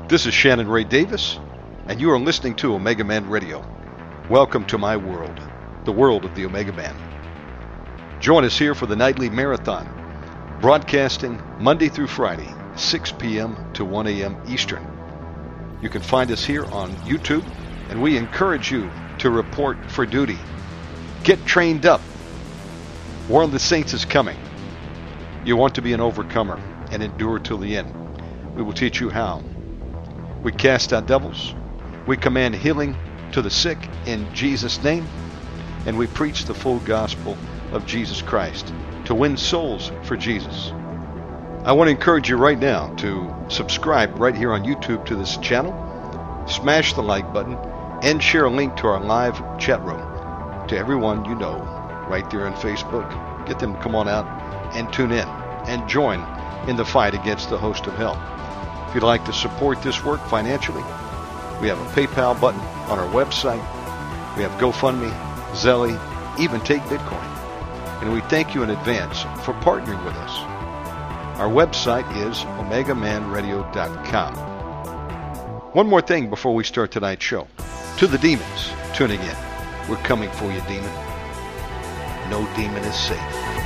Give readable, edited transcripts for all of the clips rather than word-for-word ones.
This is Shannon Ray Davis, and you are listening to Omega Man Radio. Welcome to my world, the world of the Omega Man. Join us here for the nightly marathon, broadcasting Monday through Friday, 6 p.m. to 1 a.m. Eastern. You can find us here on YouTube, and we encourage you to report for duty. Get trained up. War of the Saints is coming. You want to be an overcomer and endure till the end. We will teach you how. We cast out devils. We command healing to the sick in Jesus' name. And we preach the full gospel of Jesus Christ to win souls for Jesus. I want to encourage you right now to subscribe right here on YouTube to this channel. Smash the like button and share a link to our live chat room to everyone you know right there on Facebook. Get them to come on out and tune in and join in the fight against the host of hell. If you'd like to support this work financially, we have a PayPal button on our website. We have GoFundMe, Zelle, even take Bitcoin. And we thank you in advance for partnering with us. Our website is OmegaManRadio.com. One more thing before we start tonight's show. To the demons tuning in, we're coming for you, demon. No demon is safe.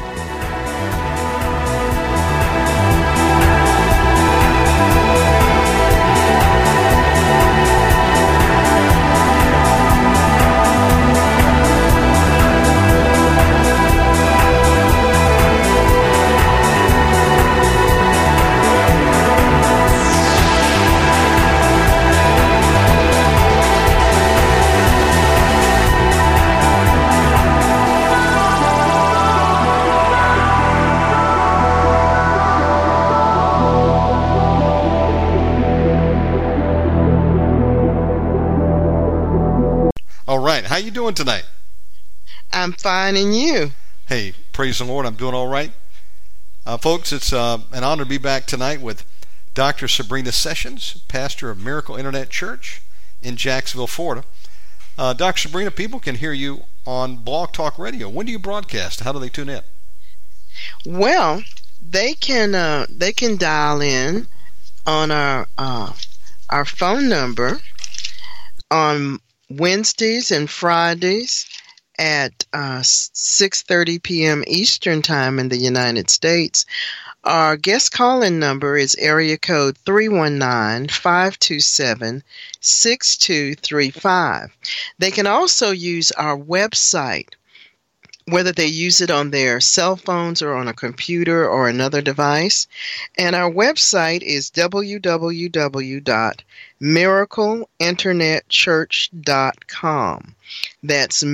How you doing tonight? I'm fine, and you? Hey, praise the Lord, I'm doing all right. Folks, it's an honor to be back tonight with Dr. Sabrina Sessions, pastor of Miracle Internet Church in Jacksonville, Florida. Dr. Sabrina, people can hear you on Blog Talk Radio. When do you broadcast? How do they tune in? Well, they can dial in on our phone number on Wednesdays and Fridays at 6:30 p.m. Eastern Time in the United States. Our guest call-in number is area code 319-527-6235. They can also use our website, whether they use it on their cell phones or on a computer or another device. And our website is www.miracleinternetchurch.com. That's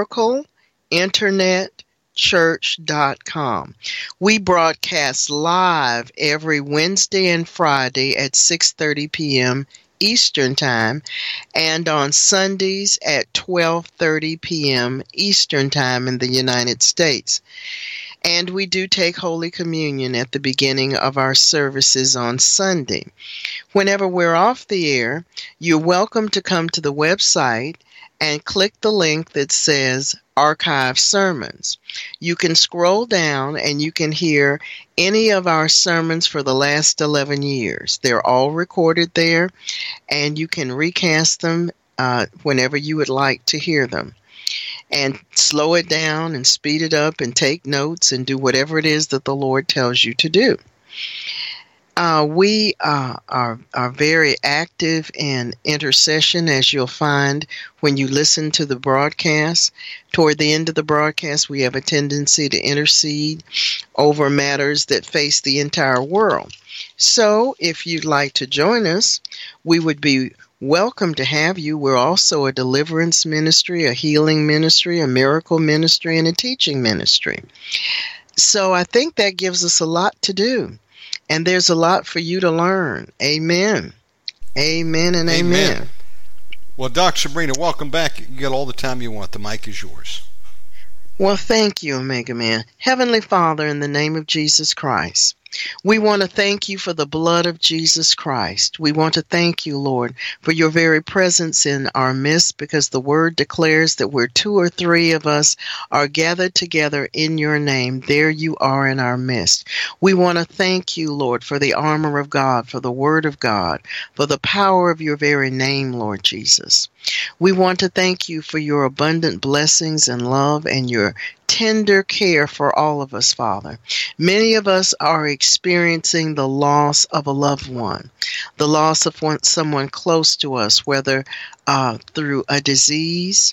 miracleinternetchurch.com. We broadcast live every Wednesday and Friday at 6:30 p.m. Eastern Time, and on Sundays at 12:30 p.m. Eastern Time in the United States. And we do take Holy Communion at the beginning of our services on Sunday. Whenever we're off the air, you're welcome to come to the website and click the link that says Archive Sermons. You can scroll down and you can hear any of our sermons for the last 11 years. They're all recorded there, and you can recast them whenever you would like to hear them. And slow it down and speed it up and take notes and do whatever it is that the Lord tells you to do. We are very active in intercession, as you'll find when you listen to the broadcast. Toward the end of the broadcast, we have a tendency to intercede over matters that face the entire world. So if you'd like to join us, we would be welcome to have you. We're also a deliverance ministry, a healing ministry, a miracle ministry, and a teaching ministry. So I think that gives us a lot to do. And there's a lot for you to learn. Amen. Amen and amen. Well, Dr. Sabrina, welcome back. You get all the time you want. The mic is yours. Well, thank you, Omega Man. Heavenly Father, in the name of Jesus Christ, We want to thank you for the blood of Jesus Christ. We want to thank you, Lord, for your very presence in our midst, because the word declares that where two or three of us are gathered together in your name, there you are in our midst. We want to thank you, Lord, for the armor of God, for the word of God, for the power of your very name, Lord Jesus. We want to thank you for your abundant blessings and love and your tender care for all of us, Father. Many of us are experiencing the loss of a loved one, the loss of someone close to us, whether through a disease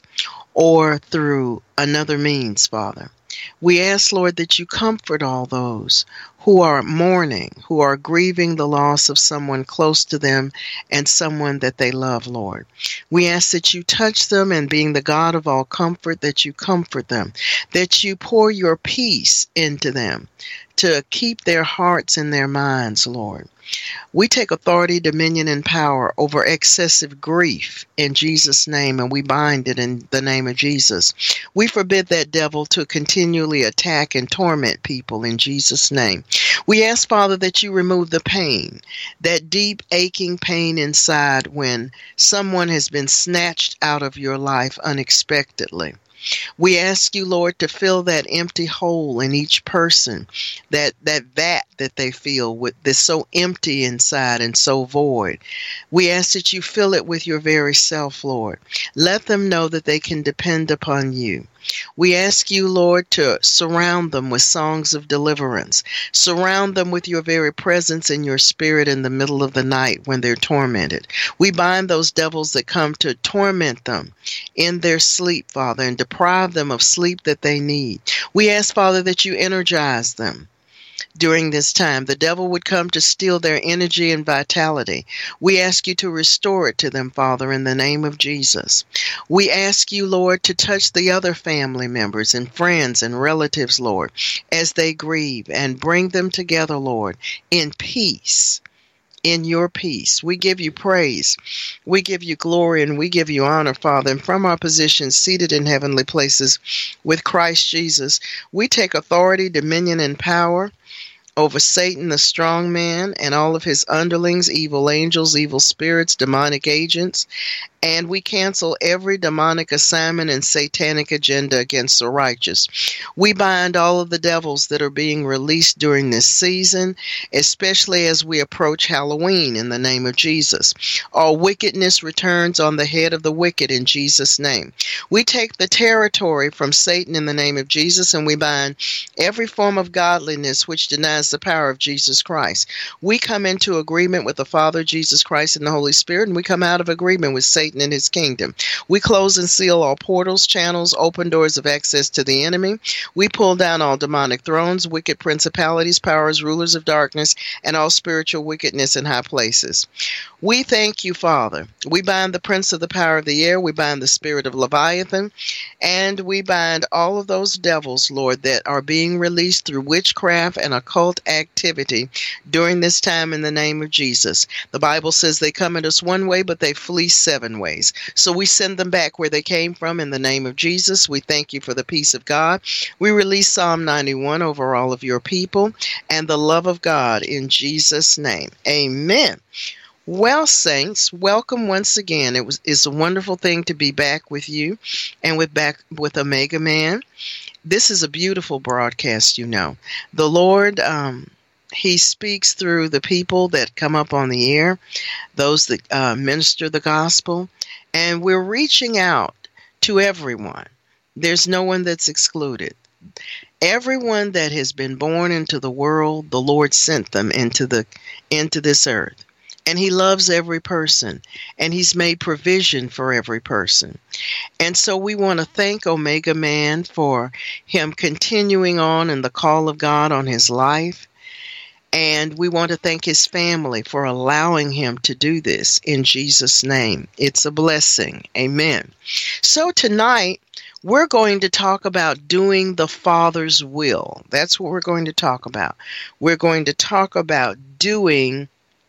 or through another means, Father. We ask, Lord, that you comfort all those who are mourning, who are grieving the loss of someone close to them and someone that they love, Lord. We ask that you touch them, and being the God of all comfort, that you comfort them, that you pour your peace into them to keep their hearts and their minds, Lord. We take authority, dominion, and power over excessive grief in Jesus' name, and we bind it in the name of Jesus. We forbid that devil to continually attack and torment people in Jesus' name. We ask, Father, that you remove the pain, that deep, aching pain inside when someone has been snatched out of your life unexpectedly. We ask you, Lord, to fill that empty hole in each person, that vat that they feel with that's so empty inside and so void. We ask that you fill it with your very self, Lord. Let them know that they can depend upon you. We ask you, Lord, to surround them with songs of deliverance. Surround them with your very presence and your spirit in the middle of the night when they're tormented. We bind those devils that come to torment them in their sleep, Father, and deprive them of sleep that they need. We ask, Father, that you energize them during this time. The devil would come to steal their energy and vitality. We ask you to restore it to them, Father, in the name of Jesus. We ask you, Lord, to touch the other family members and friends and relatives, Lord, as they grieve, and bring them together, Lord, in peace. In your peace. We give you praise. We give you glory, and we give you honor, Father. And from our positions seated in heavenly places with Christ Jesus, we take authority, dominion, and power over Satan, the strong man, and all of his underlings, evil angels, evil spirits, demonic agents, and we cancel every demonic assignment and satanic agenda against the righteous. We bind all of the devils that are being released during this season, especially as we approach Halloween, in the name of Jesus. All wickedness returns on the head of the wicked in Jesus' name. We take the territory from Satan in the name of Jesus, and we bind every form of godliness which denies the power of Jesus Christ. We come into agreement with the Father, Jesus Christ, and the Holy Spirit, and we come out of agreement with Satan and his kingdom. We close and seal all portals, channels, open doors of access to the enemy. We pull down all demonic thrones, wicked principalities, powers, rulers of darkness, and all spiritual wickedness in high places. We thank you, Father. We bind the prince of the power of the air. We bind the spirit of Leviathan, and we bind all of those devils, Lord, that are being released through witchcraft and occult activity during this time in the name of Jesus. The Bible says they come at us one way, but they flee seven ways. So we send them back where they came from in the name of Jesus. We thank you for the peace of God. We release Psalm 91 over all of your people and the love of God in Jesus' name. Amen. Well, saints, welcome once again. It's a wonderful thing to be back with you and back with Omega Man. This is a beautiful broadcast, you know. The Lord, He speaks through the people that come up on the air, those that minister the gospel, and we're reaching out to everyone. There's no one that's excluded. Everyone that has been born into the world, the Lord sent them into this earth. And he loves every person, and he's made provision for every person. And so we want to thank Omega Man for him continuing on in the call of God on his life. And we want to thank his family for allowing him to do this in Jesus' name. It's a blessing. Amen. So tonight, we're going to talk about doing the Father's will. That's what we're going to talk about. We're going to talk about doing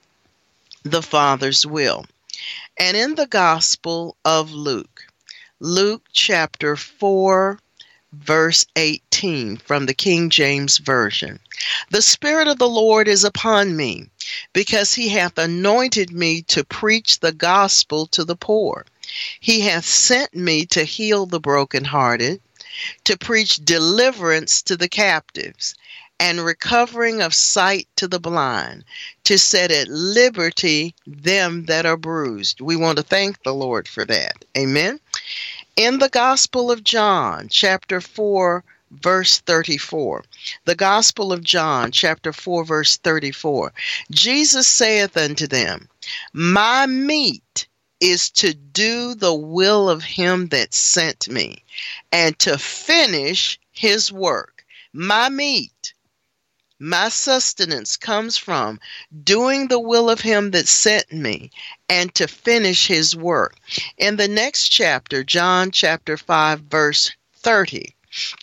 the Father's will. And in the Gospel of Luke, Luke chapter 4, verse 18 from the King James Version. The Spirit of the Lord is upon me, because he hath anointed me to preach the gospel to the poor. He hath sent me to heal the brokenhearted, to preach deliverance to the captives, and recovering of sight to the blind, to set at liberty them that are bruised. We want to thank the Lord for that. Amen. In the Gospel of John, chapter 4, verse 34. The Gospel of John, chapter 4, verse 34. Jesus saith unto them, My meat is to do the will of him that sent me, and to finish his work. My meat, my sustenance comes from doing the will of him that sent me and to finish his work. In the next chapter, John chapter 5, verse 30.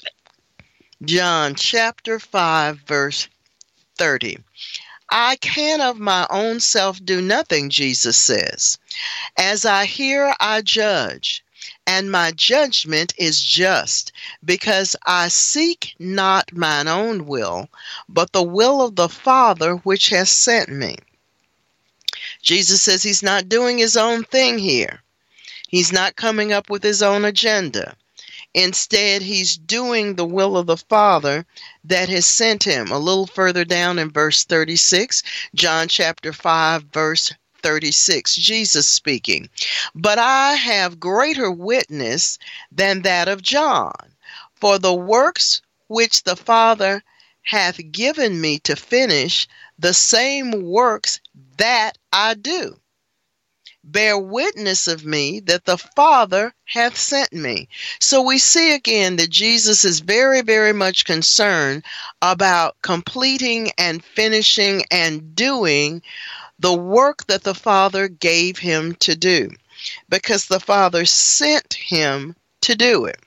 John chapter 5, verse 30. I can of my own self do nothing, Jesus says. As I hear, I judge, and my judgment is just, because I seek not mine own will, but the will of the Father which has sent me. Jesus says he's not doing his own thing here. He's not coming up with his own agenda. Instead, he's doing the will of the Father that has sent him. A little further down in verse 36, John chapter 5, verse 36, Jesus speaking. But I have greater witness than that of John, for the works which the Father hath given me to finish, the same works that I do, bear witness of me that the Father hath sent me. So we see again that Jesus is very, very much concerned about completing and finishing and doing the work that the Father gave him to do, because the Father sent him to do it.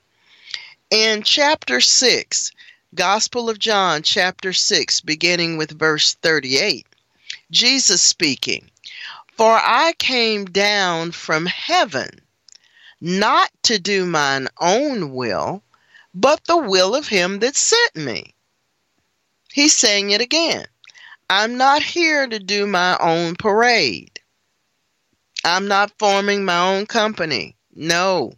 In chapter 6, Gospel of John, chapter 6, beginning with verse 38, Jesus speaking, For I came down from heaven, not to do mine own will, but the will of him that sent me. He's saying it again. I'm not here to do my own parade. I'm not forming my own company. No.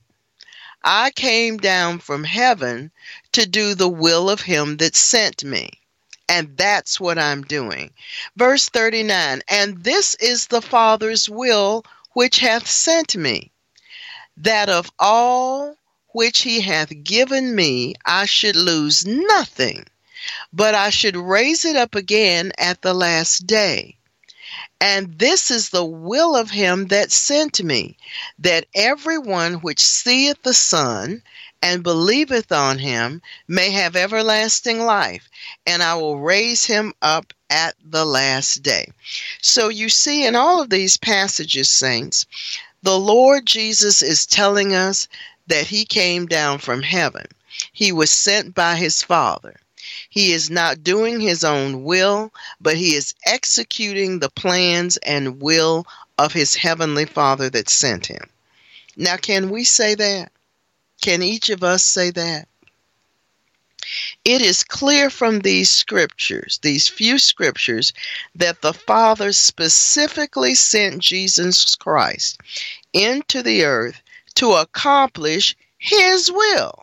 I came down from heaven to do the will of him that sent me. And that's what I'm doing. Verse 39, And this is the Father's will which hath sent me, that of all which he hath given me I should lose nothing, but I should raise it up again at the last day. And this is the will of him that sent me, that everyone which seeth the Son and believeth on him may have everlasting life, and I will raise him up at the last day. So you see, in all of these passages, saints, the Lord Jesus is telling us that he came down from heaven. He was sent by his Father. He is not doing his own will, but he is executing the plans and will of his heavenly Father that sent him. Now, can we say that? Can each of us say that? It is clear from these scriptures, these few scriptures, that the Father specifically sent Jesus Christ into the earth to accomplish his will,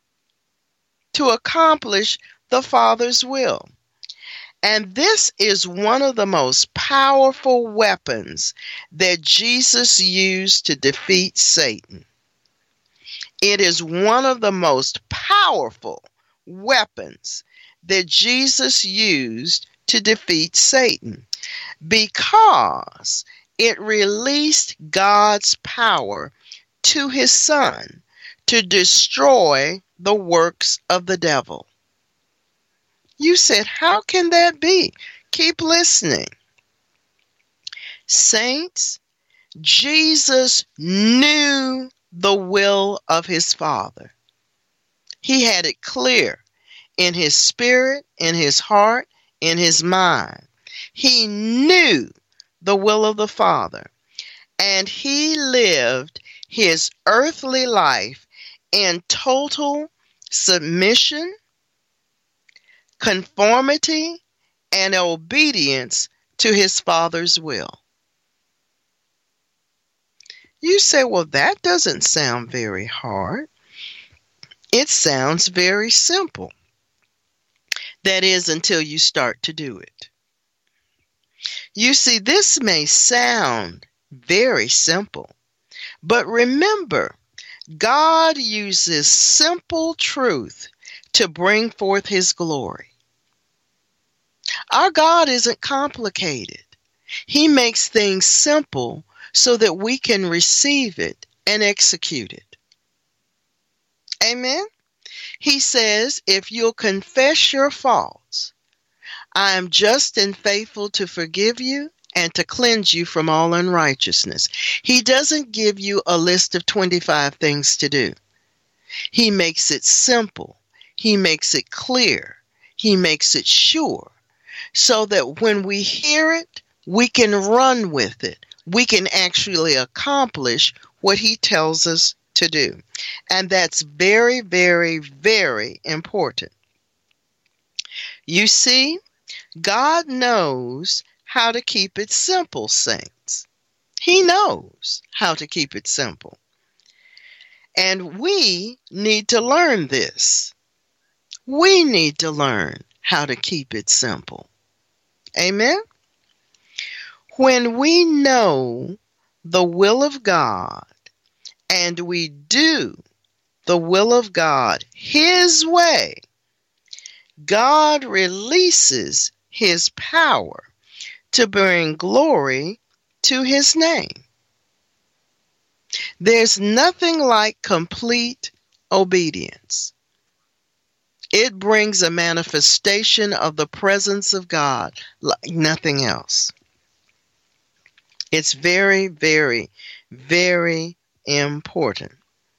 to accomplish the Father's will. And this is one of the most powerful weapons that Jesus used to defeat Satan. It is one of the most powerful weapons that Jesus used to defeat Satan, because it released God's power to his Son to destroy the works of the devil. You said, how can that be? Keep listening. Saints, Jesus knew the will of his Father. He had it clear in his spirit, in his heart, in his mind. He knew the will of the Father, and he lived his earthly life in total submission, conformity, and obedience to his Father's will. You say, well, that doesn't sound very hard. It sounds very simple. That is, until you start to do it. You see, this may sound very simple, but remember, God uses simple truth to bring forth his glory. Our God isn't complicated. He makes things simple so that we can receive it and execute it. Amen? He says, if you'll confess your faults, I am just and faithful to forgive you and to cleanse you from all unrighteousness. He doesn't give you a list of 25 things to do. He makes it simple. He makes it clear. He makes it sure, so that when we hear it, we can run with it. We can actually accomplish what he tells us to do. And that's very, very, very important. You see, God knows how to keep it simple, saints. He knows how to keep it simple. And we need to learn this. We need to learn how to keep it simple. Amen? When we know the will of God and we do the will of God his way, God releases his power to bring glory to his name. There's nothing like complete obedience. It brings a manifestation of the presence of God like nothing else. It's very, very, very important.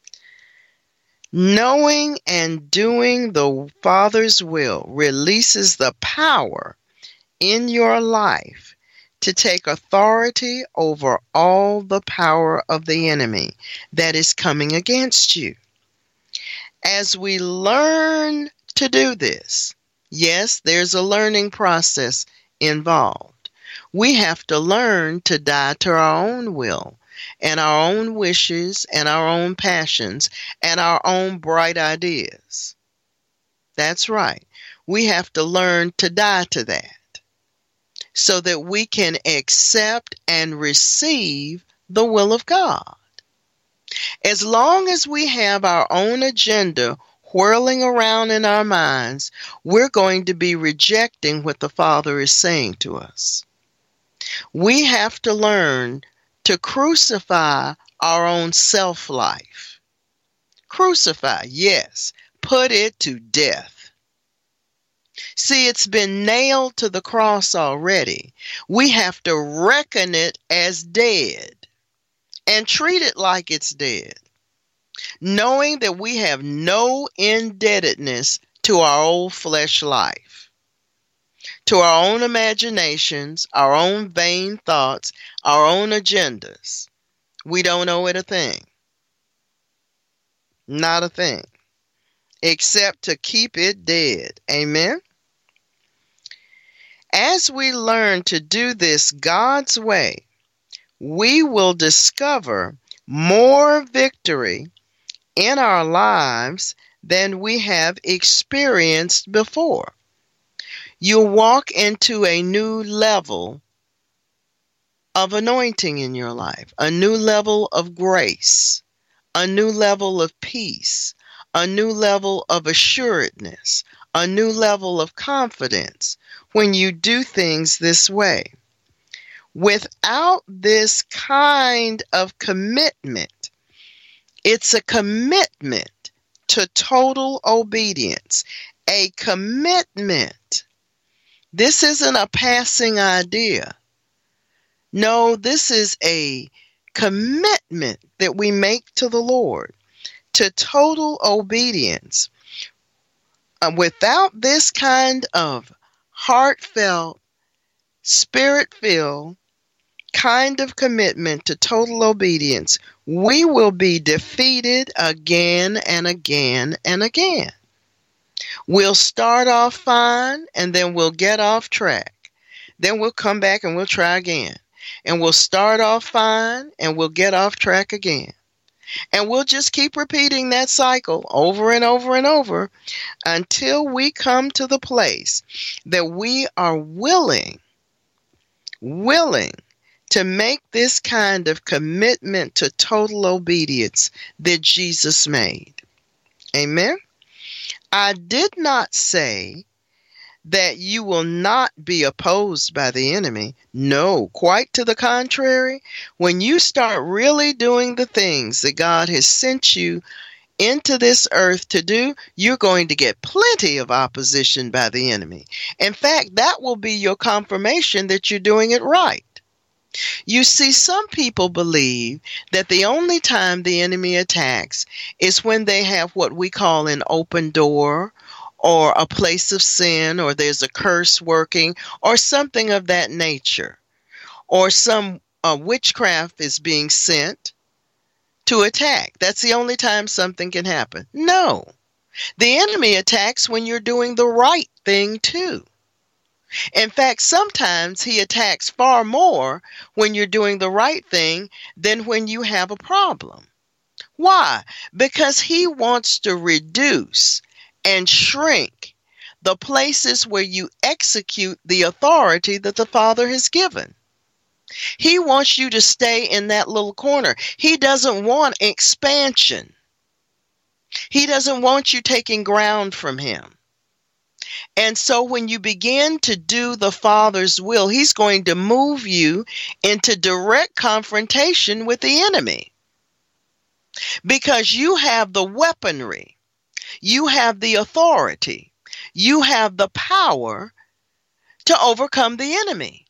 Knowing and doing the Father's will releases the power in your life to take authority over all the power of the enemy that is coming against you. As we learn to do this, yes, there's a learning process involved. We have to learn to die to our own will and our own wishes and our own passions and our own bright ideas. That's right. We have to learn to die to that so that we can accept and receive the will of God. As long as we have our own agenda whirling around in our minds, we're going to be rejecting what the Father is saying to us. We have to learn to crucify our own self-life. Crucify, yes. Put it to death. See, it's been nailed to the cross already. We have to reckon it as dead and treat it like it's dead, knowing that we have no indebtedness to our old flesh life, to our own imaginations, our own vain thoughts, our own agendas. We don't owe it a thing. Not a thing. Except to keep it dead. Amen? As we learn to do this God's way, we will discover more victory in our lives than we have experienced before. You'll walk into a new level of anointing in your life, a new level of grace, a new level of peace, a new level of assuredness, a new level of confidence when you do things this way. Without this kind of commitment, it's a commitment to total obedience, a commitment. This isn't a passing idea. No, this is a commitment that we make to the Lord, to total obedience. Without this kind of heartfelt, spirit-filled kind of commitment to total obedience, we will be defeated again and again and again. We'll start off fine, and then we'll get off track. Then we'll come back and we'll try again. And we'll start off fine, and we'll get off track again. And we'll just keep repeating that cycle over and over and over until we come to the place that we are willing to make this kind of commitment to total obedience that Jesus made. Amen? I did not say that you will not be opposed by the enemy. No, quite to the contrary. When you start really doing the things that God has sent you into this earth to do, you're going to get plenty of opposition by the enemy. In fact, that will be your confirmation that you're doing it right. You see, some people believe that the only time the enemy attacks is when they have what we call an open door, or a place of sin, or there's a curse working, or something of that nature, or some witchcraft is being sent to attack. That's the only time something can happen. No. The enemy attacks when you're doing the right thing too. In fact, sometimes he attacks far more when you're doing the right thing than when you have a problem. Why? Because he wants to reduce and shrink the places where you execute the authority that the Father has given. He wants you to stay in that little corner. He doesn't want expansion. He doesn't want you taking ground from him. And so when you begin to do the Father's will, he's going to move you into direct confrontation with the enemy. Because you have the weaponry. You have the authority. You have the power to overcome the enemy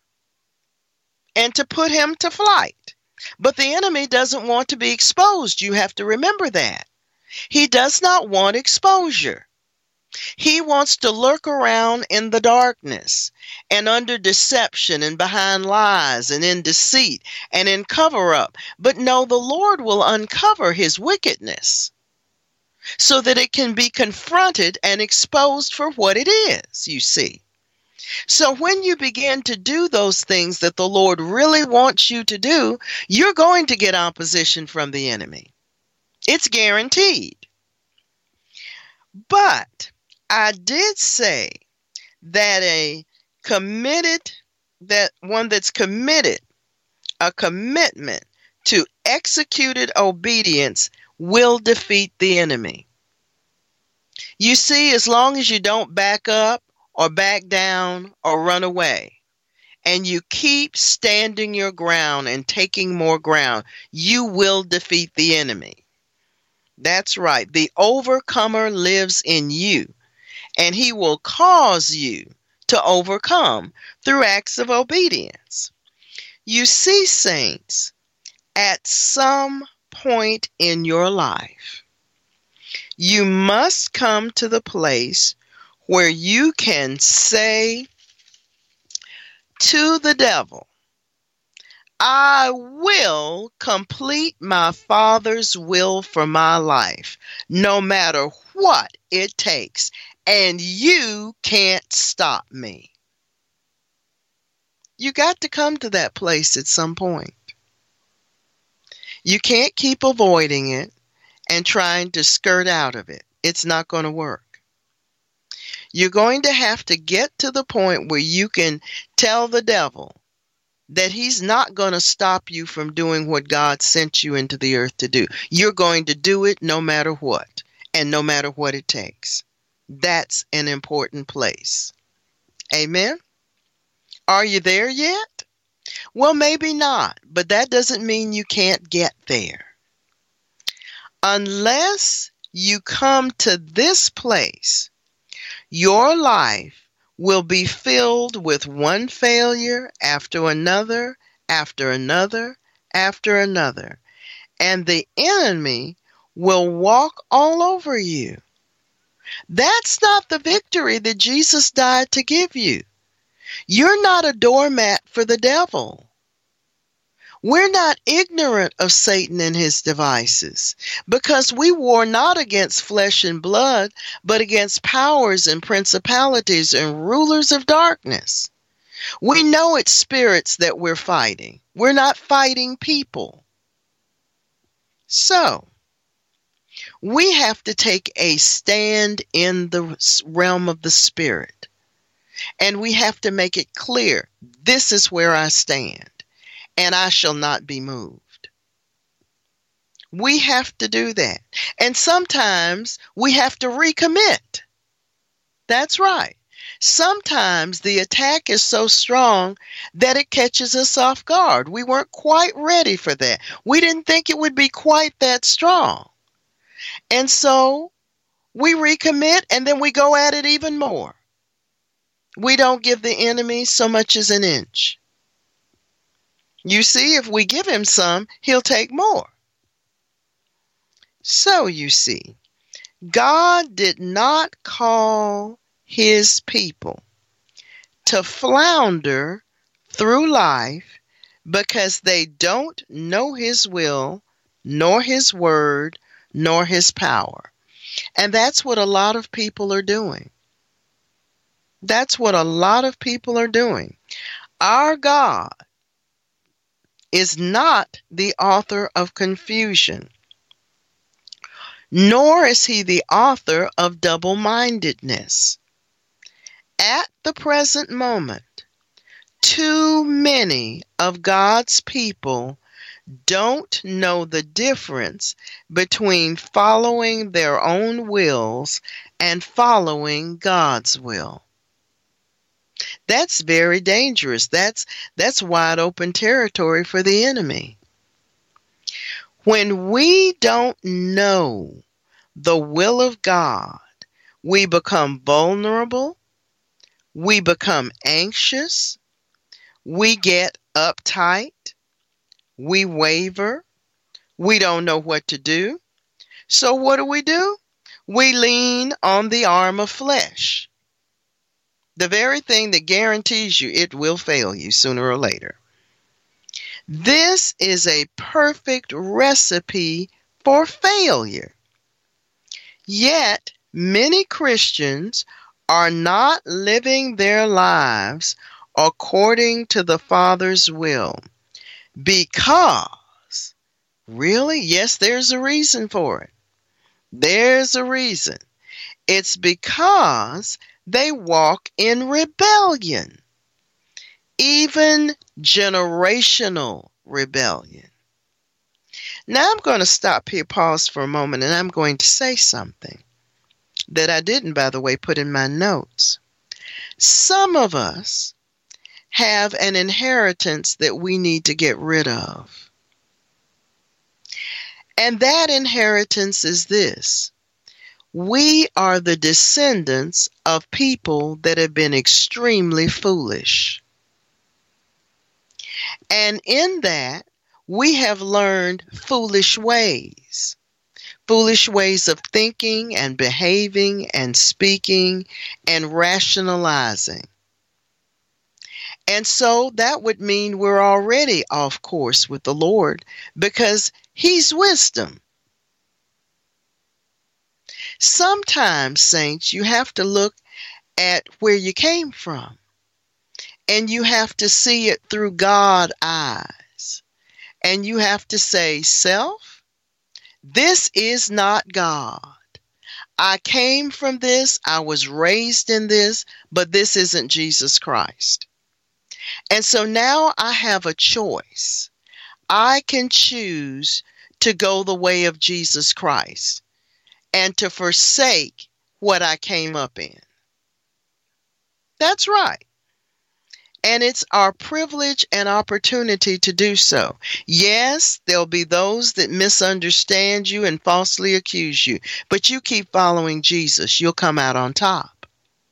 and to put him to flight. But the enemy doesn't want to be exposed. You have to remember that. He does not want exposure. He wants to lurk around in the darkness and under deception and behind lies and in deceit and in cover-up. But no, the Lord will uncover his wickedness so that it can be confronted and exposed for what it is, you see. So when you begin to do those things that the Lord really wants you to do, you're going to get opposition from the enemy. It's guaranteed. But I did say that one that's committed, a commitment to executed obedience will defeat the enemy. You see, as long as you don't back up or back down or run away, and you keep standing your ground and taking more ground, you will defeat the enemy. That's right. The overcomer lives in you, and he will cause you to overcome through acts of obedience. You see, saints, at some point in your life, you must come to the place where you can say to the devil, I will complete my Father's will for my life, no matter what it takes, and you can't stop me. You got to come to that place at some point. You can't keep avoiding it and trying to skirt out of it. It's not going to work. You're going to have to get to the point where you can tell the devil that he's not going to stop you from doing what God sent you into the earth to do. You're going to do it no matter what, and no matter what it takes. That's an important place. Amen? Are you there yet? Well, maybe not, but that doesn't mean you can't get there. Unless you come to this place, your life will be filled with one failure after another, after another, after another. And the enemy will walk all over you. That's not the victory that Jesus died to give you. You're not a doormat for the devil. We're not ignorant of Satan and his devices, because we war not against flesh and blood, but against powers and principalities and rulers of darkness. We know it's spirits that we're fighting. We're not fighting people. So, we have to take a stand in the realm of the spirit. And we have to make it clear, this is where I stand, and I shall not be moved. We have to do that. And sometimes we have to recommit. That's right. Sometimes the attack is so strong that it catches us off guard. We weren't quite ready for that. We didn't think it would be quite that strong. And so we recommit, and then we go at it even more. We don't give the enemy so much as an inch. You see, if we give him some, he'll take more. So you see, God did not call his people to flounder through life because they don't know his will, nor his word, nor his power. And that's what a lot of people are doing. That's what a lot of people are doing. Our God is not the author of confusion, nor is he the author of double-mindedness. At the present moment, too many of God's people don't know the difference between following their own wills and following God's will. That's very dangerous. That's wide open territory for the enemy. When we don't know the will of God, we become vulnerable, we become anxious, we get uptight, we waver, we don't know what to do. So what do? We lean on the arm of flesh. The very thing that guarantees you it will fail you sooner or later. This is a perfect recipe for failure. Yet, many Christians are not living their lives according to the Father's will. Because, really, yes, there's a reason for it. There's a reason. It's because they walk in rebellion, even generational rebellion. Now I'm going to stop here, pause for a moment, and I'm going to say something that I didn't, by the way, put in my notes. Some of us have an inheritance that we need to get rid of. And that inheritance is this. We are the descendants of people that have been extremely foolish. And in that, we have learned foolish ways of thinking and behaving and speaking and rationalizing. And so that would mean we're already off course with the Lord because He's wisdom. Sometimes, saints, you have to look at where you came from, and you have to see it through God's eyes. And you have to say, self, this is not God. I came from this, I was raised in this, but this isn't Jesus Christ. And so now I have a choice. I can choose to go the way of Jesus Christ and to forsake what I came up in. That's right. And it's our privilege and opportunity to do so. Yes, there'll be those that misunderstand you and falsely accuse you, but you keep following Jesus, you'll come out on top.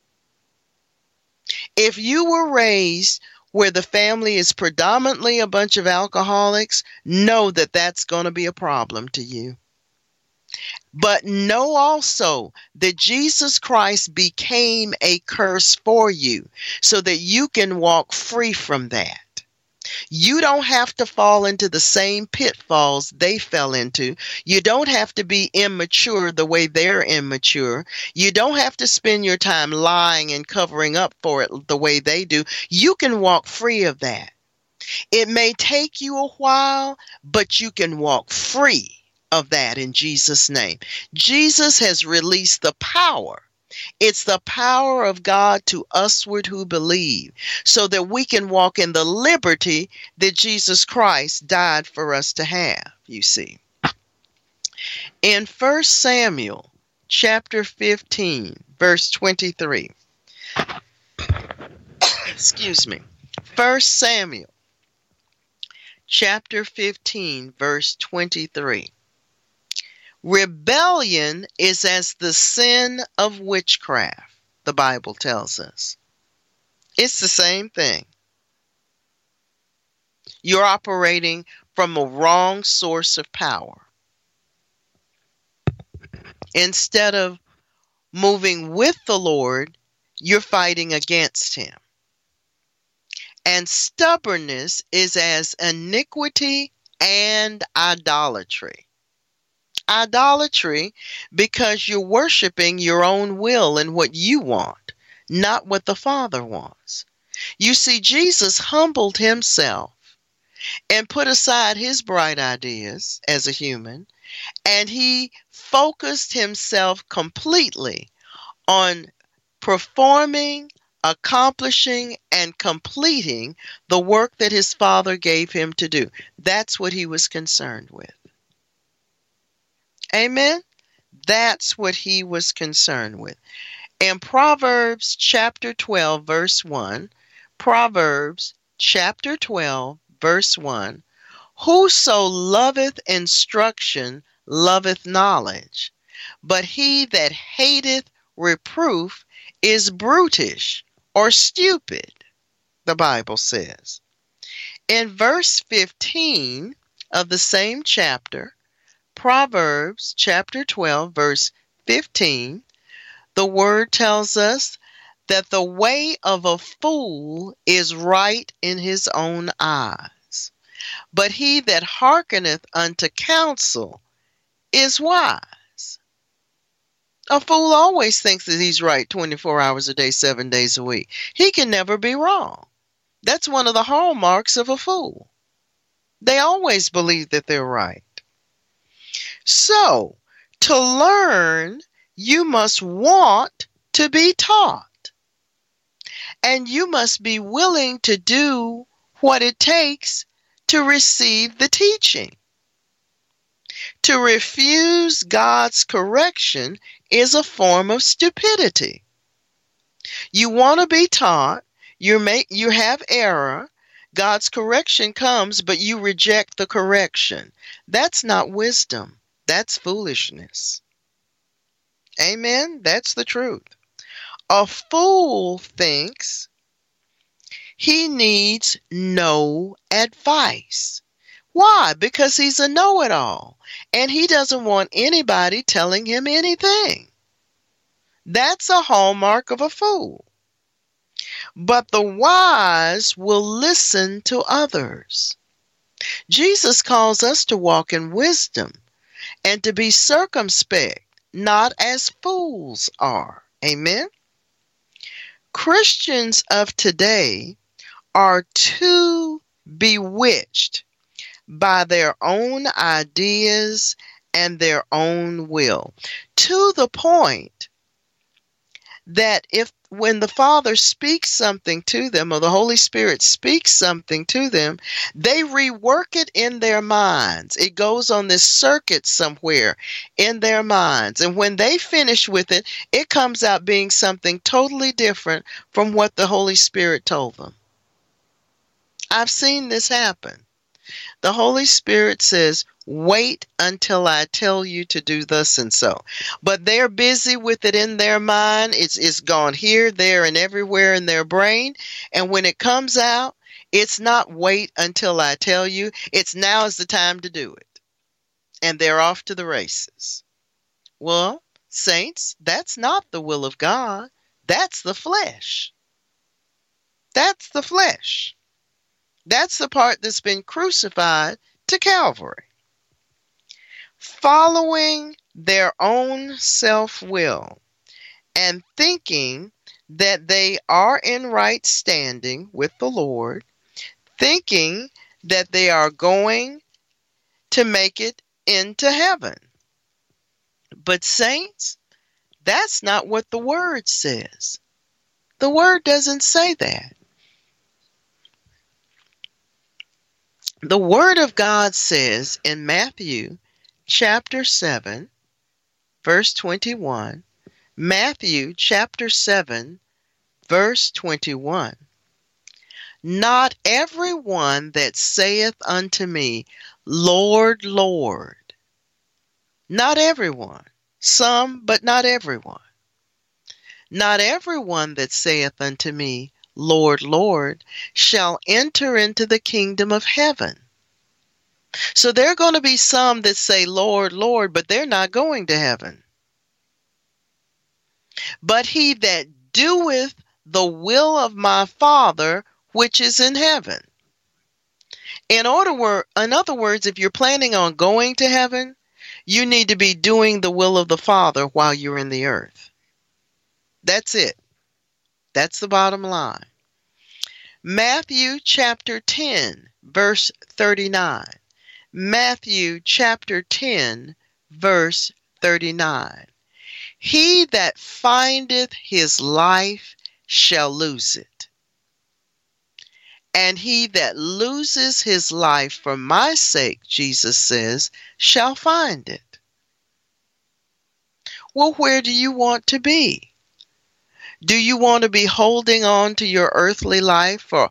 If you were raised where the family is predominantly a bunch of alcoholics, know that that's going to be a problem to you. But know also that Jesus Christ became a curse for you so that you can walk free from that. You don't have to fall into the same pitfalls they fell into. You don't have to be immature the way they're immature. You don't have to spend your time lying and covering up for it the way they do. You can walk free of that. It may take you a while, but you can walk free of that in Jesus' name. Jesus has released the power. It's the power of God to usward who believe, so that we can walk in the liberty that Jesus Christ died for us to have, you see. In 1 Samuel chapter 15, verse 23. Excuse me. 1 Samuel chapter 15, verse 23. Rebellion is as the sin of witchcraft, the Bible tells us. It's the same thing. You're operating from a wrong source of power. Instead of moving with the Lord, you're fighting against him. And stubbornness is as iniquity and idolatry. Idolatry because you're worshiping your own will and what you want, not what the Father wants. You see, Jesus humbled himself and put aside his bright ideas as a human, and he focused himself completely on performing, accomplishing, and completing the work that his Father gave him to do. That's what he was concerned with. Amen? That's what he was concerned with. In Proverbs chapter 12, verse 1, Proverbs chapter 12, verse 1, whoso loveth instruction loveth knowledge, but he that hateth reproof is brutish or stupid, the Bible says. In verse 15 of the same chapter, Proverbs chapter 12, verse 15, the word tells us that the way of a fool is right in his own eyes, but he that hearkeneth unto counsel is wise. A fool always thinks that he's right 24 hours a day, 7 days a week. He can never be wrong. That's one of the hallmarks of a fool. They always believe that they're right. So, to learn, you must want to be taught. And you must be willing to do what it takes to receive the teaching. To refuse God's correction is a form of stupidity. You want to be taught, you have error, God's correction comes, but you reject the correction. That's not wisdom. That's foolishness. Amen? That's the truth. A fool thinks he needs no advice. Why? Because he's a know-it-all, and he doesn't want anybody telling him anything. That's a hallmark of a fool. But the wise will listen to others. Jesus calls us to walk in wisdom and to be circumspect, not as fools are. Amen? Christians of today are too bewitched by their own ideas and their own will, to the point that when the Father speaks something to them, or the Holy Spirit speaks something to them, they rework it in their minds. It goes on this circuit somewhere in their minds. And when they finish with it, it comes out being something totally different from what the Holy Spirit told them. I've seen this happen. The Holy Spirit says, wait until I tell you to do thus and so. But they're busy with it in their mind. It's gone here, there, and everywhere in their brain. And when it comes out, it's not wait until I tell you. It's now is the time to do it. And they're off to the races. Well, saints, that's not the will of God. That's the flesh. That's the flesh. That's the part that's been crucified to Calvary. Following their own self-will and thinking that they are in right standing with the Lord, thinking that they are going to make it into heaven. But saints, that's not what the Word says. The Word doesn't say that. The Word of God says in Matthew chapter 7, verse 21, Matthew chapter 7, verse 21, not everyone that saith unto me, Lord, Lord. Not everyone. Some, but not everyone. Not everyone that saith unto me, Lord, Lord, shall enter into the kingdom of heaven. So there are going to be some that say, Lord, Lord, but they're not going to heaven. But he that doeth the will of my Father which is in heaven. In other words, if you're planning on going to heaven, you need to be doing the will of the Father while you're in the earth. That's it. That's the bottom line. Matthew chapter 10, verse 39. Matthew chapter 10, verse 39. He that findeth his life shall lose it. And he that loses his life for my sake, Jesus says, shall find it. Well, where do you want to be? Do you want to be holding on to your earthly life for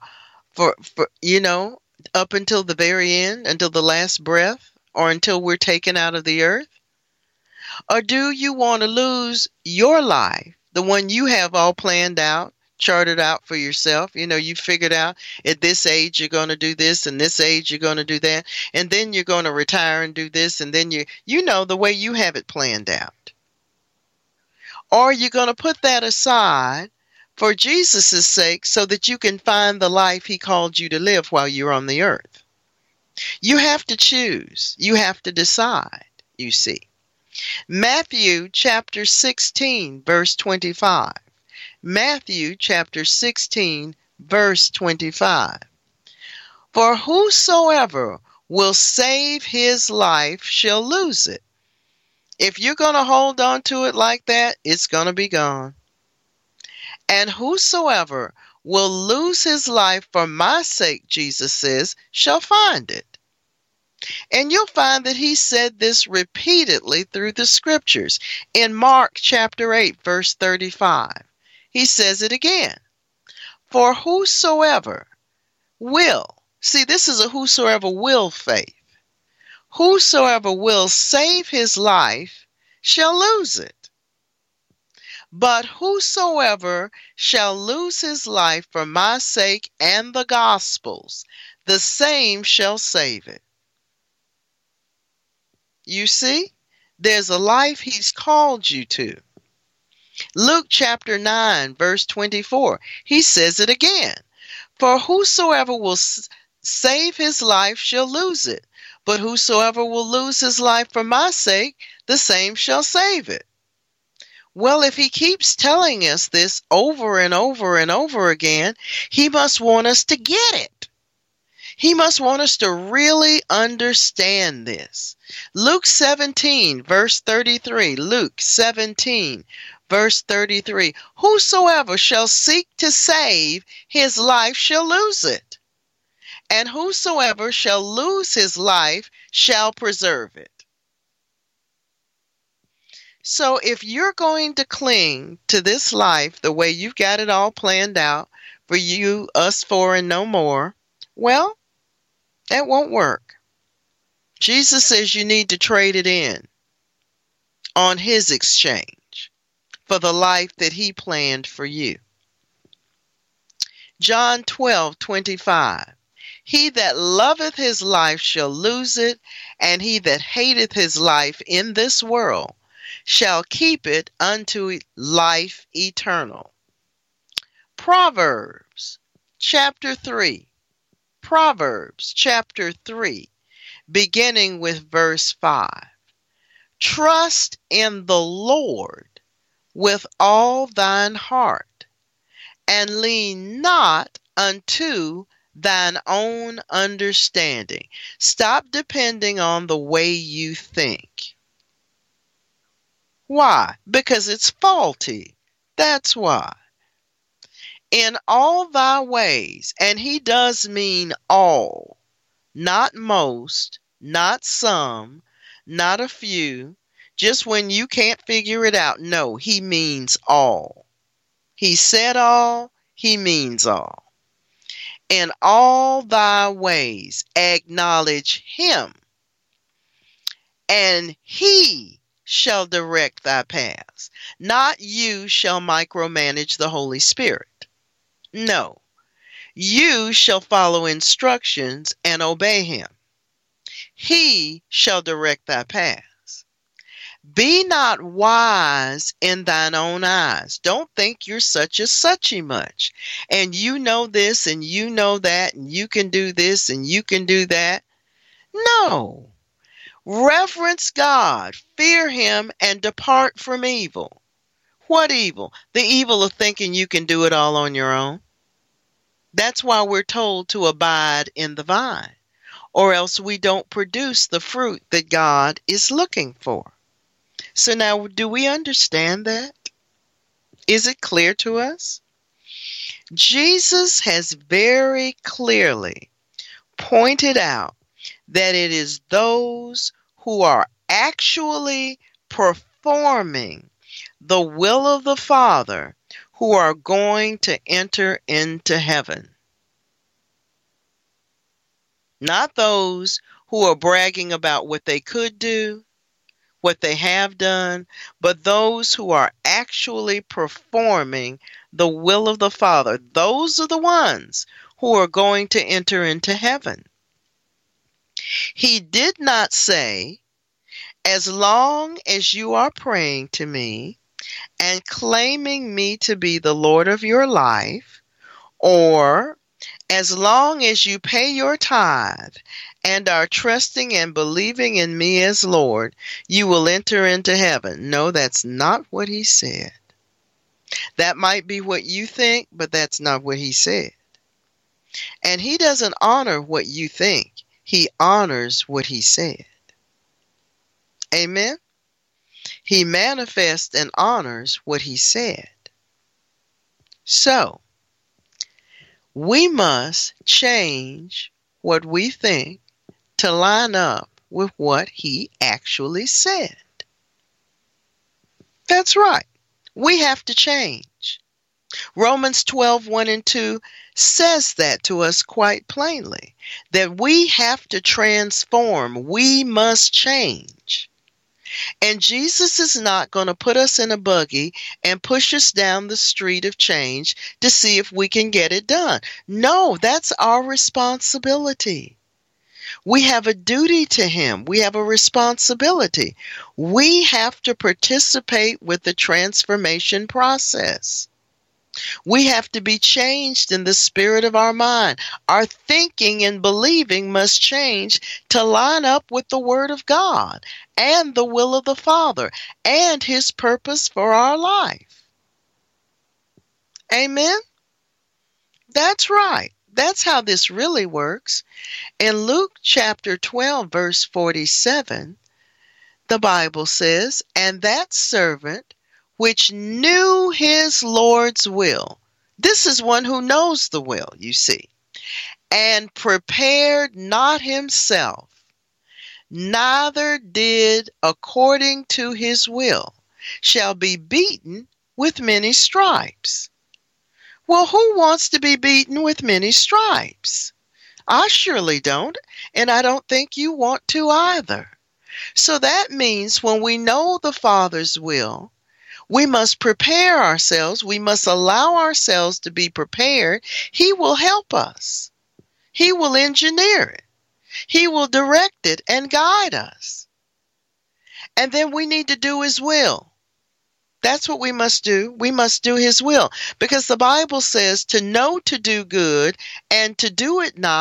up until the very end, until the last breath, or until we're taken out of the earth? Or do you want to lose your life, the one you have all planned out, charted out for yourself? You figured out at this age you're going to do this, and this age you're going to do that, and then you're going to retire and do this, and then the way you have it planned out. Or you're going to put that aside for Jesus' sake so that you can find the life he called you to live while you're on the earth. You have to choose. You have to decide, you see. Matthew chapter 16, verse 25. Matthew chapter 16, verse 25. For whosoever will save his life shall lose it. If you're going to hold on to it like that, it's going to be gone. And whosoever will lose his life for my sake, Jesus says, shall find it. And you'll find that he said this repeatedly through the scriptures. In Mark chapter 8, verse 35, he says it again. For whosoever will, see, this is a whosoever will faith. Whosoever will save his life shall lose it. But whosoever shall lose his life for my sake and the gospel's, the same shall save it. You see, there's a life he's called you to. Luke chapter 9, verse 24, he says it again. For whosoever will save his life shall lose it. But whosoever will lose his life for my sake, the same shall save it. Well, if he keeps telling us this over and over and over again, he must want us to get it. He must want us to really understand this. Luke 17, verse 33. Luke 17, verse 33. Whosoever shall seek to save his life shall lose it. And whosoever shall lose his life shall preserve it. So if you're going to cling to this life the way you've got it all planned out for you, us four, and no more, well, that won't work. Jesus says you need to trade it in on his exchange for the life that he planned for you. John 12:25. He that loveth his life shall lose it, and he that hateth his life in this world shall keep it unto life eternal. Proverbs chapter 3. Proverbs chapter 3, beginning with verse 5. Trust in the Lord with all thine heart, and lean not unto thine own understanding. Stop depending on the way you think. Why? Because it's faulty. That's why. In all thy ways, and he does mean all, not most, not some, not a few, just when you can't figure it out. No, he means all. He said all, he means all. In all thy ways, acknowledge him, and he shall direct thy paths. Not you shall micromanage the Holy Spirit. No, you shall follow instructions and obey him. He shall direct thy paths. Be not wise in thine own eyes. Don't think you're such a suchy much. And you know this and you know that and you can do this and you can do that. No. Reverence God, fear him, and depart from evil. What evil? The evil of thinking you can do it all on your own. That's why we're told to abide in the vine, or else we don't produce the fruit that God is looking for. So now, do we understand that? Is it clear to us? Jesus has very clearly pointed out that it is those who are actually performing the will of the Father who are going to enter into heaven. Not those who are bragging about what they could do, what they have done, but those who are actually performing the will of the Father. Those are the ones who are going to enter into heaven. He did not say, as long as you are praying to me and claiming me to be the Lord of your life, or as long as you pay your tithe and are trusting and believing in me as Lord, you will enter into heaven. No, that's not what he said. That might be what you think, but that's not what he said. And he doesn't honor what you think. He honors what he said. Amen? He manifests and honors what he said. So, we must change what we think to line up with what he actually said. That's right. We have to change. Romans 12:1 and 2 says that to us quite plainly, that we have to transform. We must change. And Jesus is not going to put us in a buggy and push us down the street of change to see if we can get it done. No, that's our responsibility. We have a duty to him. We have a responsibility. We have to participate with the transformation process. We have to be changed in the spirit of our mind. Our thinking and believing must change to line up with the Word of God and the will of the Father and his purpose for our life. Amen? That's right. That's how this really works. In Luke chapter 12, verse 47, the Bible says, "And that servant which knew his Lord's will," this is one who knows the will, you see, "and prepared not himself, neither did according to his will, shall be beaten with many stripes." Well, who wants to be beaten with many stripes? I surely don't, and I don't think you want to either. So that means when we know the Father's will, we must prepare ourselves. We must allow ourselves to be prepared. He will help us. He will engineer it. He will direct it and guide us. And then we need to do his will. That's what we must do. We must do his will. Because the Bible says to know to do good and to do it not,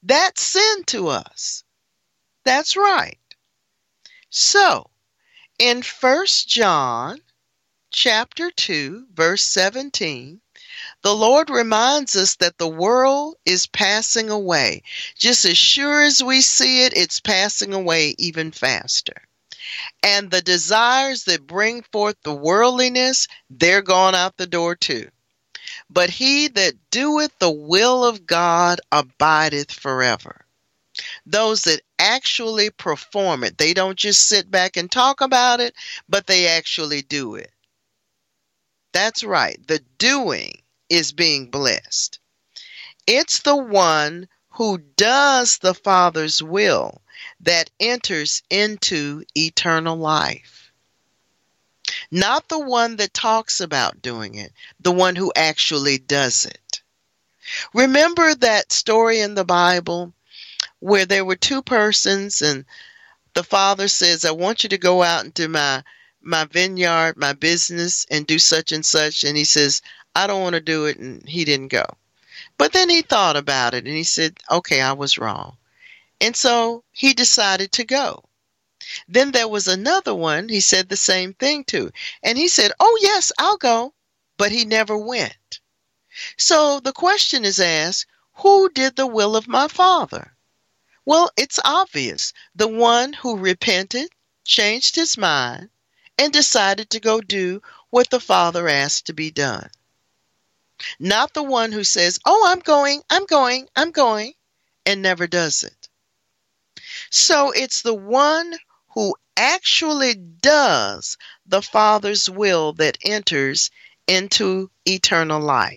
That's sin to us. That's right. So, in 1 John chapter 2, verse 17, the Lord reminds us that the world is passing away. Just as sure as we see it, it's passing away even faster. And the desires that bring forth the worldliness, they're gone out the door too. But he that doeth the will of God abideth forever. Those that actually perform it, they don't just sit back and talk about it, but they actually do it. That's right. The doing is being blessed. It's the one who does the Father's will that enters into eternal life. Not the one that talks about doing it, the one who actually does it. Remember that story in the Bible where there were two persons and the father says, I want you to go out into my vineyard, my business, and do such and such. And he says, I don't want to do it. And he didn't go. But then he thought about it and he said, okay, I was wrong. And so he decided to go. Then there was another one he said the same thing to. And he said, oh, yes, I'll go. But he never went. So the question is asked, who did the will of my Father? Well, it's obvious. The one who repented, changed his mind, and decided to go do what the Father asked to be done. Not the one who says, oh, I'm going, and never does it. So it's the one who actually does the Father's will that enters into eternal life.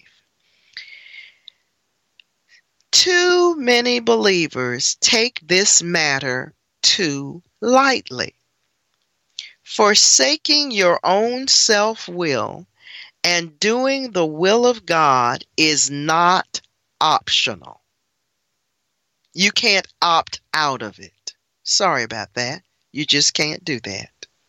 Too many believers take this matter too lightly. Forsaking your own self-will and doing the will of God is not optional. You can't opt out of it. Sorry about that. You just can't do that.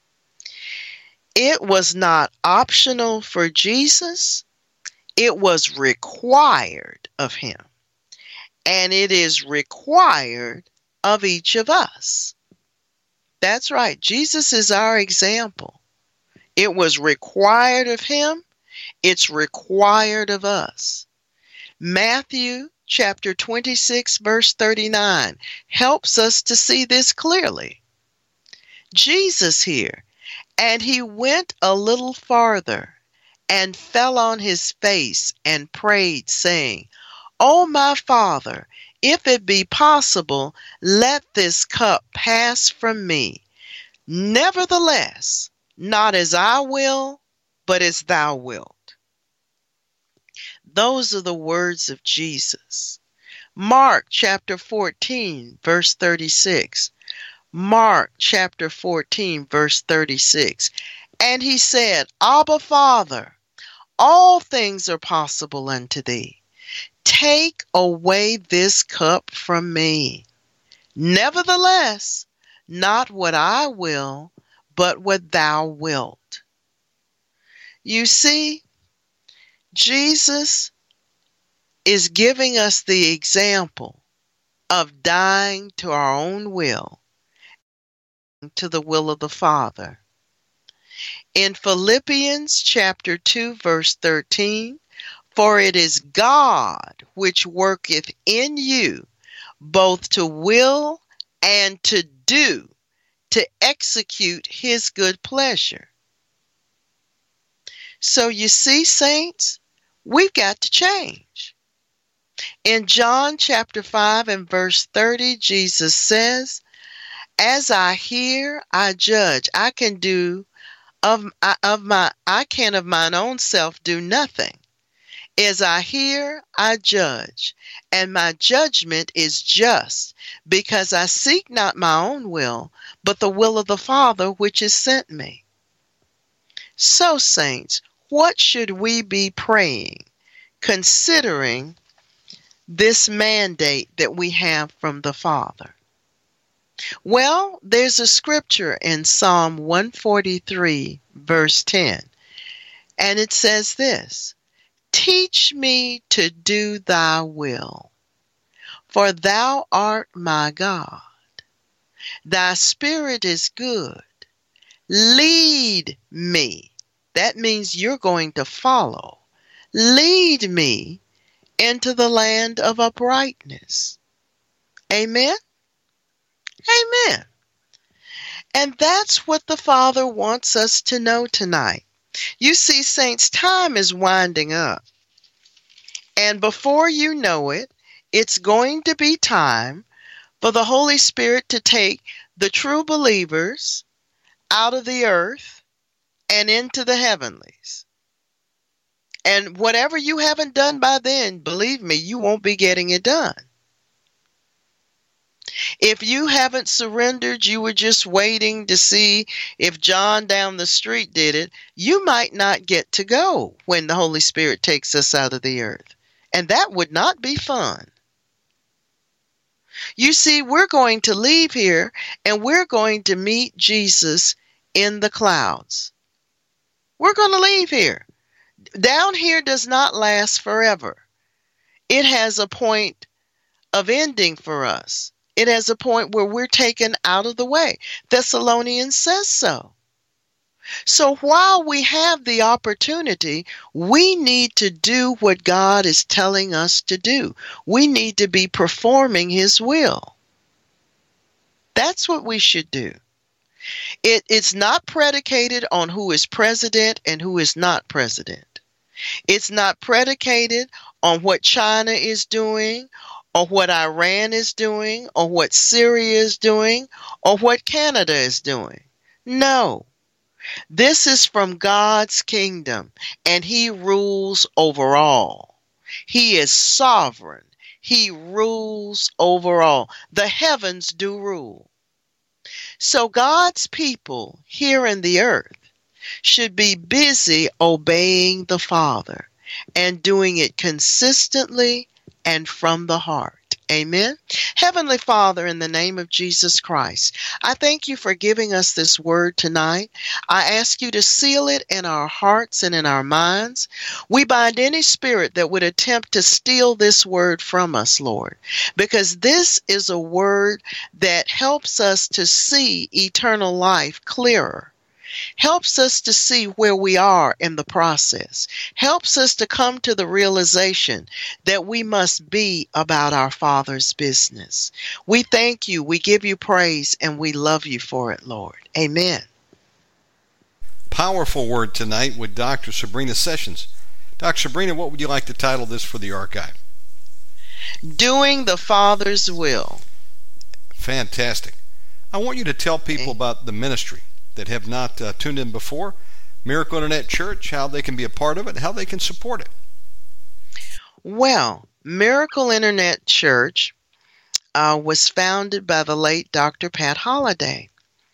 It was not optional for Jesus. It was required of him. And it is required of each of us. That's right. Jesus is our example. It was required of him. It's required of us. Matthew chapter 26, verse 39 helps us to see this clearly. Jesus here, and he went a little farther and fell on his face and prayed, saying, O my Father, if it be possible, let this cup pass from me. Nevertheless, not as I will, but as thou wilt. Those are the words of Jesus. Mark chapter 14, verse 36. Mark chapter 14, verse 36. And he said, Abba, Father, all things are possible unto thee. Take away this cup from me. Nevertheless, not what I will, but what thou wilt. You see, Jesus is giving us the example of dying to our own will, to the will of the Father. In Philippians chapter 2, verse 13, for it is God which worketh in you both to will and to do, to execute his good pleasure. So you see, saints, we've got to change. In John chapter 5 and verse 30, Jesus says, as I hear, I judge. I can of mine own self do nothing. As I hear, I judge, and my judgment is just, because I seek not my own will, but the will of the Father which has sent me. So, saints, what should we be praying, considering this mandate that we have from the Father? Well, there's a scripture in Psalm 143, verse 10, and it says this, teach me to do thy will, For thou art my God. Thy spirit is good. Lead me. That means you're going to follow. Lead me into the land of uprightness. Amen? Amen. And that's what the Father wants us to know tonight. You see, saints, time is winding up. And before you know it, it's going to be time for the Holy Spirit to take the true believers out of the earth and into the heavenlies. And whatever you haven't done by then, believe me, you won't be getting it done. If you haven't surrendered, you were just waiting to see if John down the street did it, you might not get to go when the Holy Spirit takes us out of the earth. And that would not be fun. You see, we're going to leave here and we're going to meet Jesus in the clouds. We're going to leave here. Down here does not last forever. It has a point of ending for us. It has a point where we're taken out of the way. Thessalonians says so. So while we have the opportunity, we need to do what God is telling us to do. We need to be performing His will. That's what we should do. It's not predicated on who is president and who is not president. It's not predicated on what China is doing, or what Iran is doing, or what Syria is doing, or what Canada is doing. No. This is from God's kingdom, and He rules over all. He is sovereign. He rules over all. The heavens do rule. So God's people here in the earth should be busy obeying the Father and doing it consistently and from the heart. Amen. Heavenly Father, in the name of Jesus Christ, I thank you for giving us this word tonight. I ask you to seal it in our hearts and in our minds. We bind any spirit that would attempt to steal this word from us, Lord, because this is a word that helps us to see eternal life clearer. Helps us to see where we are in the process. Helps us to come to the realization that we must be about our Father's business. We thank you, we give you praise, and we love you for it, Lord. Amen. Powerful word tonight with Dr. Sabrina Sessions. Dr. Sabrina, what would you like to title this for the archive? Doing the Father's Will. Fantastic. I want you to tell people about the ministry that have not tuned in before, Miracle Internet Church, how they can be a part of it, how they can support it. Well, Miracle Internet Church was founded by the late Dr. Pat Holliday.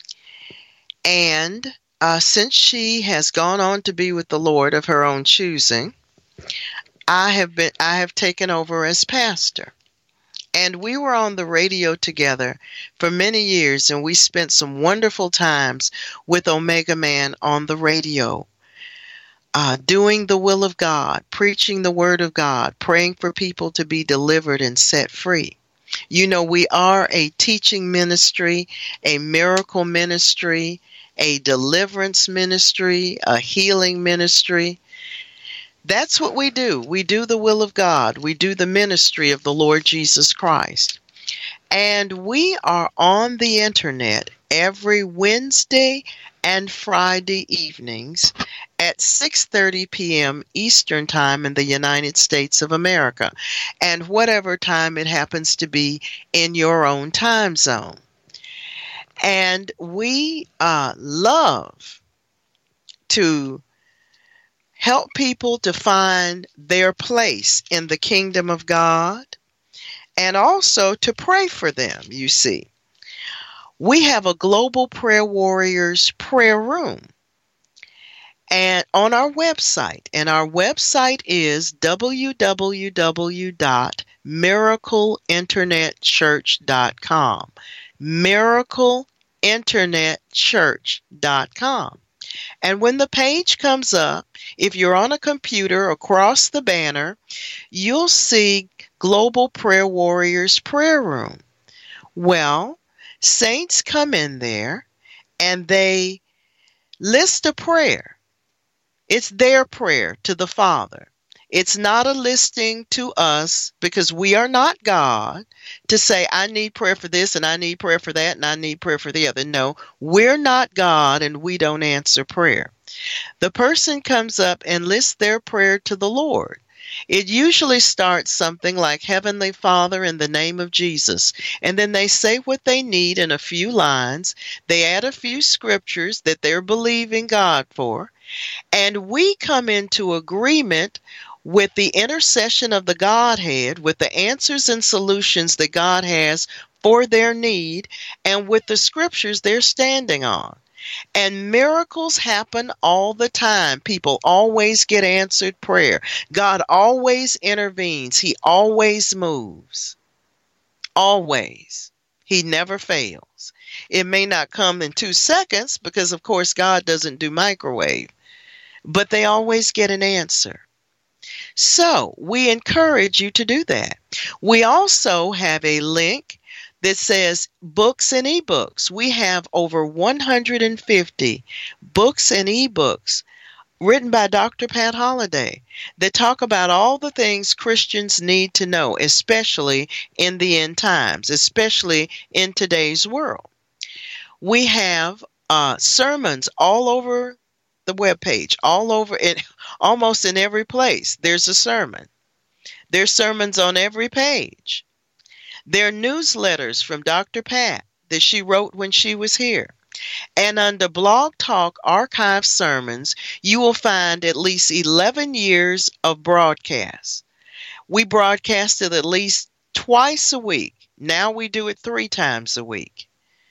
And since she has gone on to be with the Lord of her own choosing, I have taken over as pastor. And we were on the radio together for many years, and we spent some wonderful times with Omega Man on the radio, doing the will of God, preaching the word of God, praying for people to be delivered and set free. You know, we are a teaching ministry, a miracle ministry, a deliverance ministry, a healing ministry. That's what we do. We do the will of God. We do the ministry of the Lord Jesus Christ. And we are on the internet every Wednesday and Friday evenings at 6:30 p.m. Eastern Time in the United States of America, and whatever time it happens to be in your own time zone. And we love to help people to find their place in the kingdom of God, and also to pray for them, you see. We have a Global Prayer Warriors prayer room and on our website, and our website is www.miracleinternetchurch.com. miracleinternetchurch.com. And when the page comes up, if you're on a computer across the banner, you'll see Global Prayer Warriors Prayer Room. Well, saints come in there and they list a prayer. It's their prayer to the Father. It's not a listing to us, because we are not God, to say, I need prayer for this and I need prayer for that and I need prayer for the other. No, we're not God and we don't answer prayer. The person comes up and lists their prayer to the Lord. It usually starts something like, Heavenly Father, in the name of Jesus. And then they say what they need in a few lines. They add a few scriptures that they're believing God for. And we come into agreement with the intercession of the Godhead, with the answers and solutions that God has for their need, and with the scriptures they're standing on. And miracles happen all the time. People always get answered prayer. God always intervenes. He always moves. Always. He never fails. It may not come in 2 seconds because, of course, God doesn't do microwave, but they always get an answer. So we encourage you to do that. We also have a link that says books and ebooks. We have over 150 books and ebooks written by Dr. Pat Holliday that talk about all the things Christians need to know, especially in the end times, especially in today's world. We have sermons all over the webpage, all over it, almost in every place. There's a sermon. There's sermons on every page. There are newsletters from Dr. Pat that she wrote when she was here. And under Blog Talk Archive Sermons, you will find at least 11 years of broadcasts. We broadcasted at least twice a week. Now we do it 3 times a week.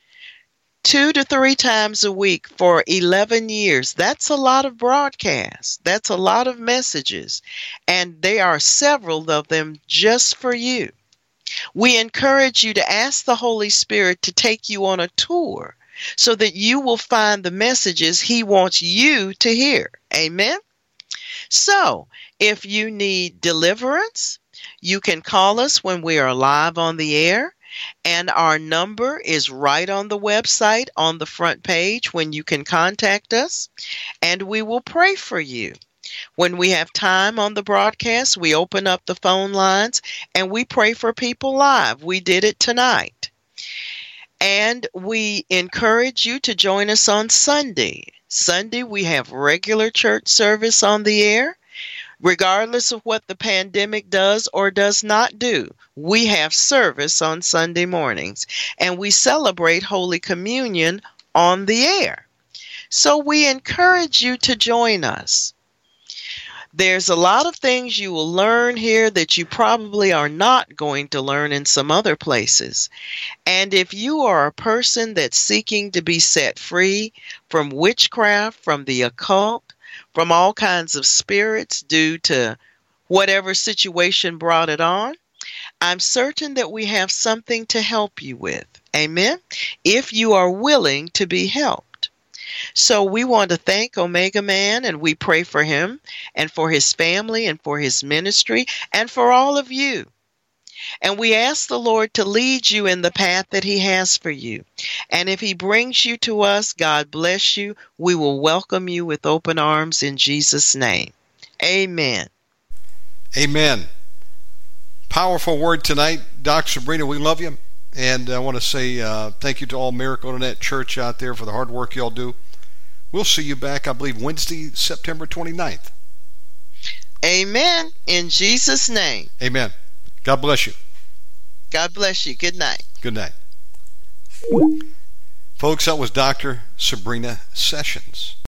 2 to 3 times a week for 11 years. That's a lot of broadcasts. That's a lot of messages. And there are several of them just for you. We encourage you to ask the Holy Spirit to take you on a tour so that you will find the messages He wants you to hear. Amen? So, if you need deliverance, you can call us when we are live on the air. And our number is right on the website on the front page when you can contact us, and we will pray for you. When we have time on the broadcast, we open up the phone lines and we pray for people live. We did it tonight. And we encourage you to join us on Sunday. Sunday, we have regular church service on the air. Regardless of what the pandemic does or does not do, we have service on Sunday mornings, and we celebrate Holy Communion on the air. So we encourage you to join us. There's a lot of things you will learn here that you probably are not going to learn in some other places. And if you are a person that's seeking to be set free from witchcraft, from the occult, from all kinds of spirits due to whatever situation brought it on, I'm certain that we have something to help you with. Amen? If you are willing to be helped. So we want to thank Omega Man, and we pray for him and for his family and for his ministry and for all of you. And we ask the Lord to lead you in the path that He has for you. And if He brings you to us, God bless you. We will welcome you with open arms in Jesus' name. Amen. Amen. Powerful word tonight. Dr. Sabrina, we love you. And I want to say thank you to all Miracle Internet Church out there for the hard work y'all do. We'll see you back, I believe, Wednesday, September 29th. Amen. In Jesus' name. Amen. God bless you. God bless you. Good night. Good night. Folks, that was Dr. Sabrina Sessions.